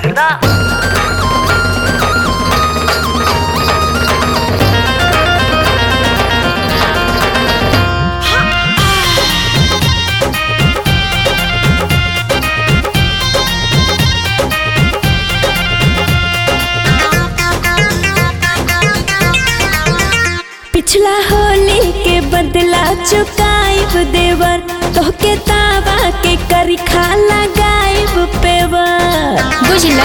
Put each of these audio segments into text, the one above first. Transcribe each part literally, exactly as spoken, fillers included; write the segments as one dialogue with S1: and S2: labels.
S1: ना।
S2: पिछला होली के बदला चुकाइब देवर, तोहके तावा के करिखा लगाइब पेवर,
S3: बुझला।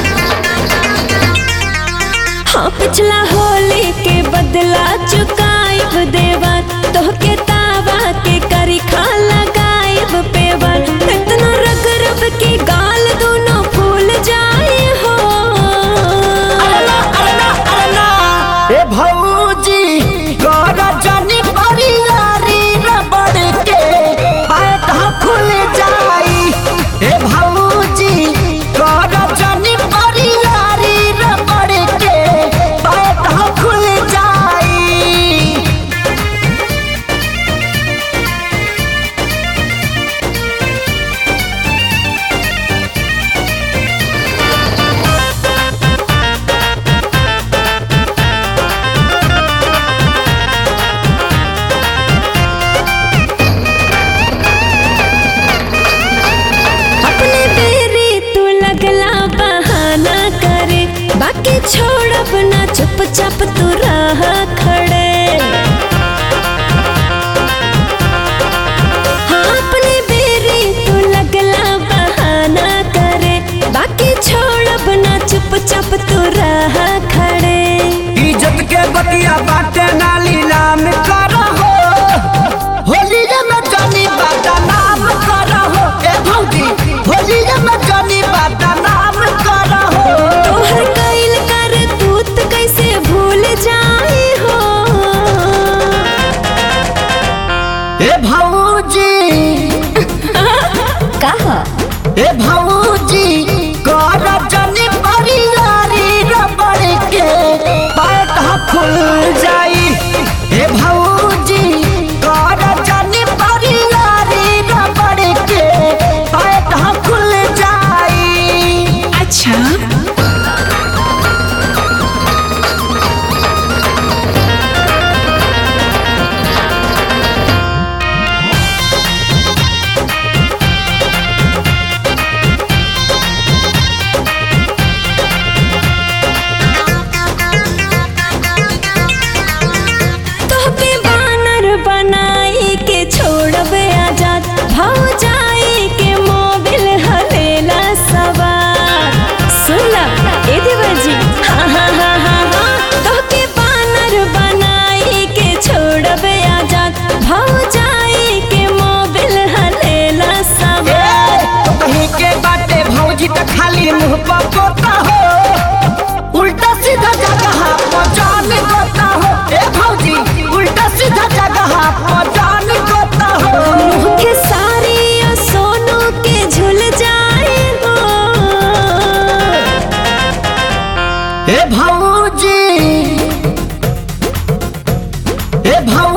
S2: हाँ पिछला होली के बदला चुकाइब देवर, तोहके तावा के करिखा लगाइब पेवर। इतना रग रग के गाल दोनों फूल जाए हो।
S4: अरना अरना अरना ए भौजी गोरा जानी परियारी रबड़ के पैट खुल जाई। ए भौजी गोरा जानी परियारी रबड़ के पैट खुल जाई।
S2: अपने बेरी तू लगला बहाना करे, बाकी छोड़ब ना चुपचाप तू रह खड़े। हाँ अपने बेरी तू लगला बहाना करे, बाकी छोड़ब ना चुपचाप तू रह खड़े।
S4: इज्जत के बतिया बाटे नाली नाम करहो, होली में जानी बाटा नाम करहो। ए भौजी होली में जानी बाटा नाम करहो।
S2: तोहर कैल कर तूत कैसे भूल जाए हो।
S4: ए भौजी
S2: कहा
S4: ए भौजी कर जानी परियारी रबड़ के पैट खुल जाई। ए भौजी कर जानी परियारी रबड़ के पैट खुल जाई।
S3: अच्छा
S2: तोहके बानर बनाई के छोड़ब आजाद, भाव जाई के मोबिल हलेला सवार। सुनला ए देवर जी हाँ हाँ हाँ हाँ हाँ तोहके बानर बनाई के छोड़ब आजाद, भाव जाई के मोबिल हलेला सवार।
S4: कहीं के बाटे भौजी त खाली मुंह पर पोता हो, उल्टा सीधा जगह पर जान गोता हो। ए भौजी उल्टा सीधा जगह पर जान गोता हो।
S2: मुँह के सारी और सोनू के झुल जाए हो।
S4: ए भौजी ए भौ